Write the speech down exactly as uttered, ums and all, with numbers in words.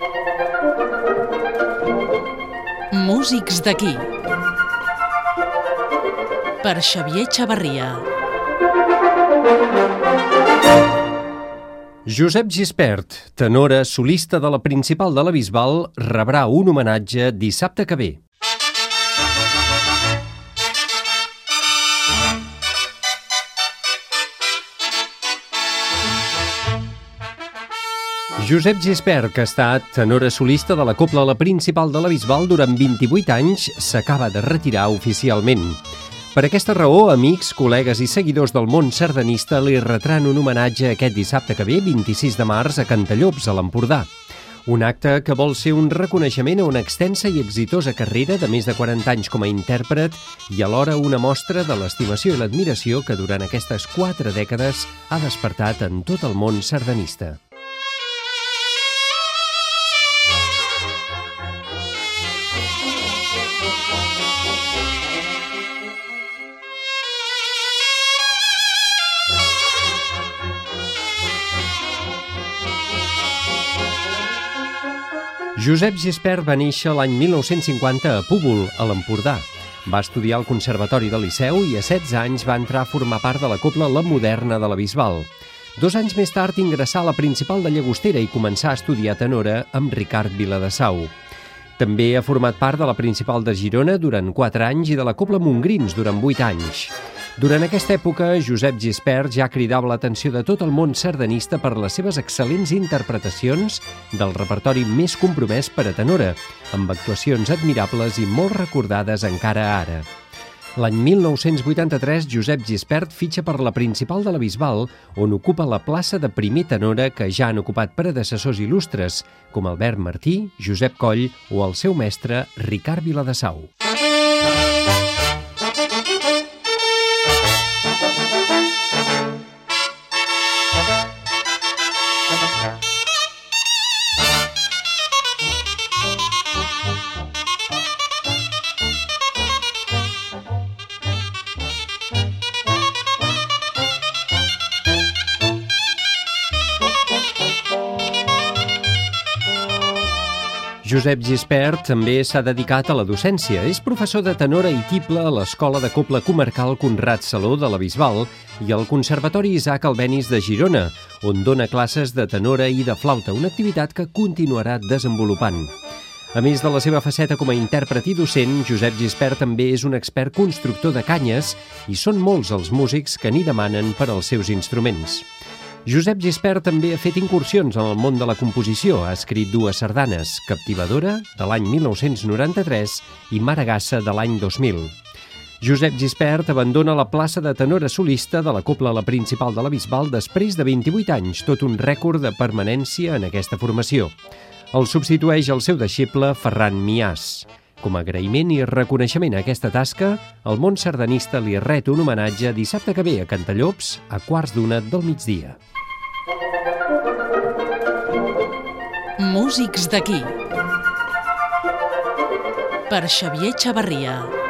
Músics d'aquí. Per Xavier Chavarria. Josep Gispert, tenora solista de la Principal de la Bisbal, rebrà un homenatge dissabte que ve. Josep Gispert, que ha estat tenora solista de la Cobla La Principal de la Bisbal durant vint-i-vuit anys, s'acaba de retirar oficialment. Per aquesta raó, amics, col·legues i seguidors del món sardanista li retran un homenatge aquest dissabte que ve, vint-i-sis de març, a Cantallops, a l'Empordà. Un acte que vol ser un reconeixement a una extensa i exitosa carrera de més de quaranta anys com a intèrpret i alhora una mostra de l'estimació i l'admiració que durant aquestes quatre dècades ha despertat en tot el món sardanista. Josep Gispert va néixer l'any mil nou-cents cinquanta a Púbol, a l'Empordà. Va estudiar al Conservatori del Liceu i a setze anys va entrar a formar part de la Cobla La Moderna de la Bisbal. Dos anys més tard ingressà a la Principal de Llagostera i començà a estudiar tenora amb Ricard Viladesau. També ha format part de la Principal de Girona durant quatre anys i de la Cobla Montgrins durant vuit anys. Durant aquesta època, Josep Gispert ja cridava l'atenció de tot el món sardanista per les seves excel·lents interpretacions del repertori més compromès per a tenora, amb actuacions admirables i molt recordades encara ara. L'any mil nou-cents vuitanta-tres, Josep Gispert fitxa per la Principal de la Bisbal, on ocupa la plaça de primer tenora que ja han ocupat predecessors il·lustres, com Albert Martí, Josep Coll o el seu mestre Ricard Viladesau. Josep Gispert també s'ha dedicat a la docència. És professor de tenora i tible a l'Escola de Cobla Comarcal Conrad Saló de la Bisbal i al Conservatori Isaac Albéniz de Girona, on dona classes de tenora i de flauta, una activitat que continuarà desenvolupant. A més de la seva faceta com a intèrpret i docent, Josep Gispert també és un expert constructor de canyes i són molts els músics que n'hi demanen per als seus instruments. Josep Gispert també ha fet incursions en el món de la composició. Ha escrit dues sardanes, Captivadora, de l'any mil nou-cents noranta-tres, i Maragassa, de l'any dos mil. Josep Gispert abandona la plaça de tenora solista de la Cobla La Principal de la Bisbal després de vint-i-vuit anys, tot un rècord de permanència en aquesta formació. El substitueix el seu deixeble Ferran Miàs. Com a agraïment i reconeixement a aquesta tasca, el món sardanista li ret un homenatge dissabte que ve a Cantallops a quarts d'una del migdia. Músics d'aquí. Per Xavier Chavarria.